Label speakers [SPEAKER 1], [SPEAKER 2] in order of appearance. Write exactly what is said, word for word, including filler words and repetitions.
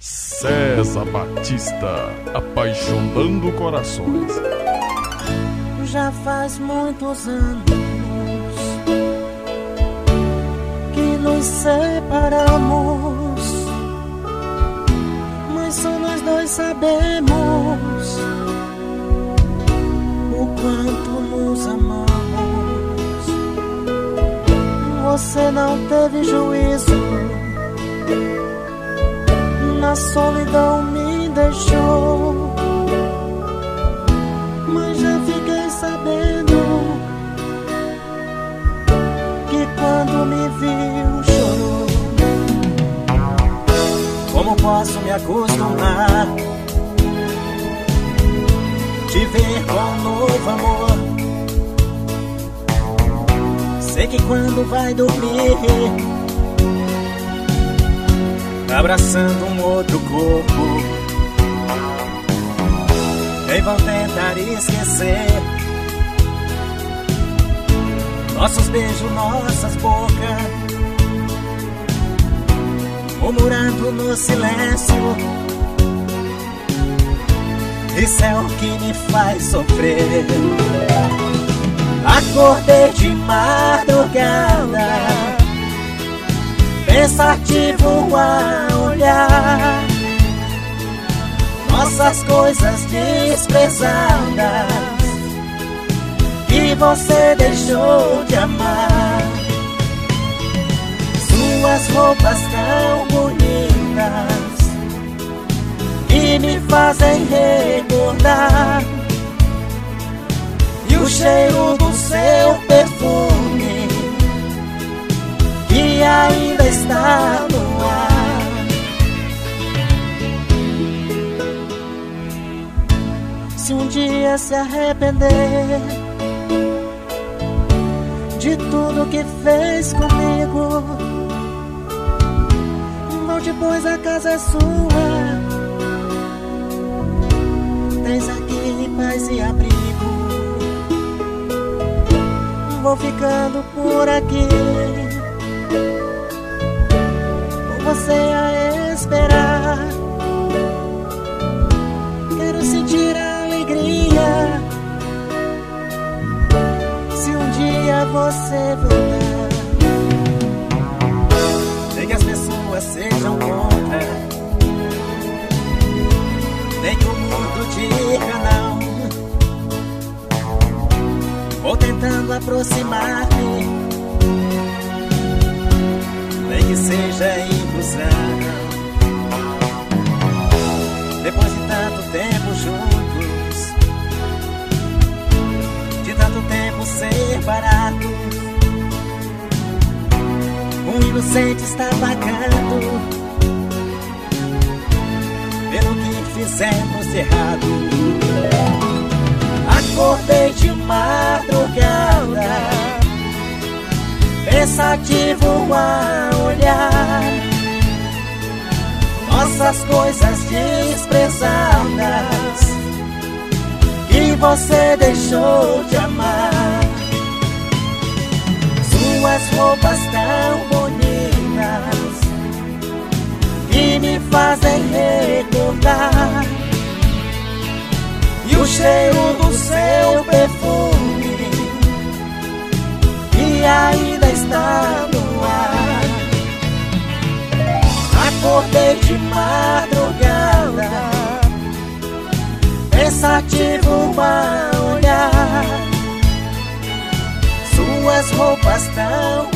[SPEAKER 1] César Batista, apaixonando corações.
[SPEAKER 2] Já faz muitos anos que nos separamos, mas só nós dois sabemos o quanto nos amamos. Você não teve juízo, na solidão me deixou, mas já fiquei sabendo que quando me viu chorou. Como posso me acostumar te ver com um novo amor? Sei que quando vai dormir abraçando um outro corpo, nem vão tentar esquecer nossos beijos, nossas bocas, murmurando no silêncio. Isso é o que me faz sofrer. Acordei de madrugada, pensativo a olhar nossas coisas desprezadas que você deixou de amar. Suas roupas tão bonitas que me fazem recordar, e o cheiro do seu perfume que ainda está no ar. Se um dia se arrepender de tudo que fez comigo, volte, pois a casa é sua. Tens aqui paz e abrigo. Vou ficando por aqui, por você a esperar. Quero sentir a alegria se um dia você voltar. Nem que as pessoas sejam contra, nem que o mundo diga não. Vou tentando aproximar-me, nem que seja ilusão. Depois de tanto tempo juntos, de tanto tempo separados, um inocente está pagando pelo que fizemos de errado. Acordei de madrugada, pensativo a olhar nossas coisas desprezadas que você deixou de amar. Suas roupas tão bonitas que me fazem recordar, e o cheiro do seu perfume que ainda está no ar. Acordei de madrugada, pensativo a olhar suas roupas tão